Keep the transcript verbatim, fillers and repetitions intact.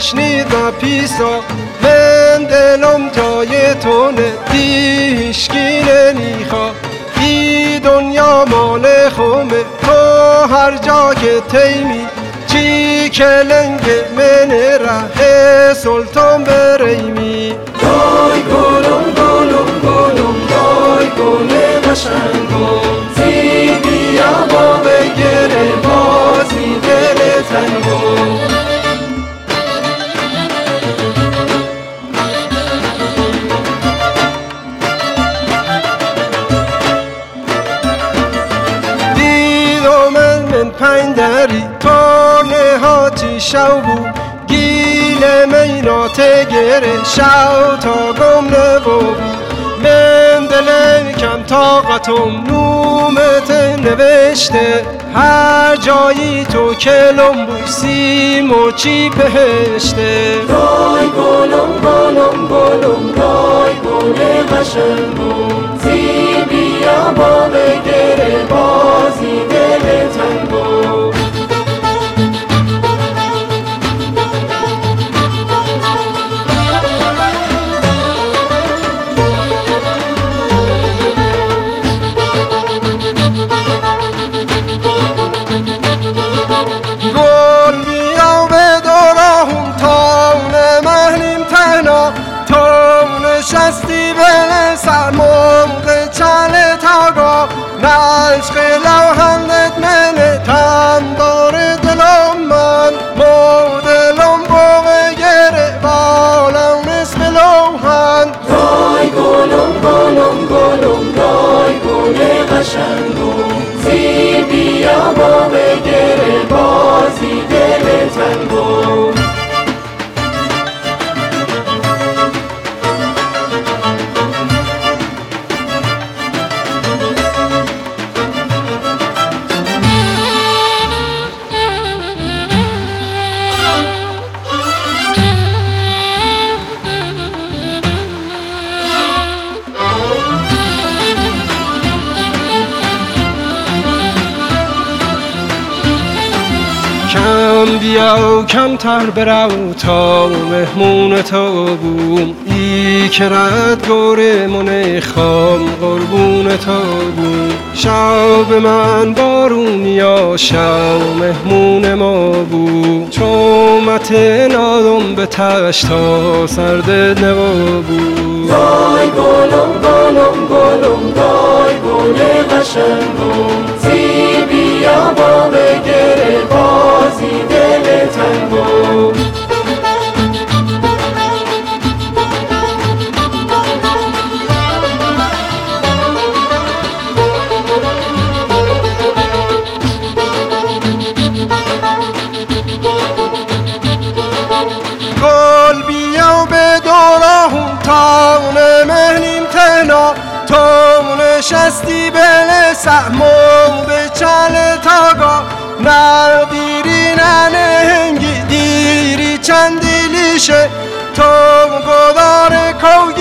بشنید و پیسا من دلم جای تونه دیشکی نمیخوا ای دنیا مال خومه تو هر جا که تیمی چی کلنگ من ره سلطان بریمی دای گلم گلم گلم دای گل قشنگم زی بیا با بگره بازی دل تنگم پندری تو نهاتی شو بو گیل مینات گره شو تا گم نبو من دل کم طاقتم نومت نوشته هر جایی تو کلم بوسی موچی بهشته دای گلم گلم گلم دای گل قشنگم زی بیا با بگره بازی دل تنگم گل بیا به دورم تا نمهنیم تنها تو نشستی به سرموق چل تاگا نشق لوحندت من تم داره دلم من مو دلم بوغ گره بالم نصف لوحن دای گلم گلم گلم دای گل قشنگم زی بیا با بگره بازی دل تنگم کم بیا و کم تر برو تا مهمون تو بوم ای که رد گوره من خام قربون تو بوم شب من بارونیا شب مهمون ما بوم چومت نادم به تشت تا سرد نوا بوم دای گلم گلم گلم دای گل قشنگم زی بیا با بگره بازی دل تنگم گل بیا به دورم تا نمهنیم تنها تو نشستی بل سهمو به چل تاگا نه دیری نه نهنگی دیری چندی لیشه تو گدار کوی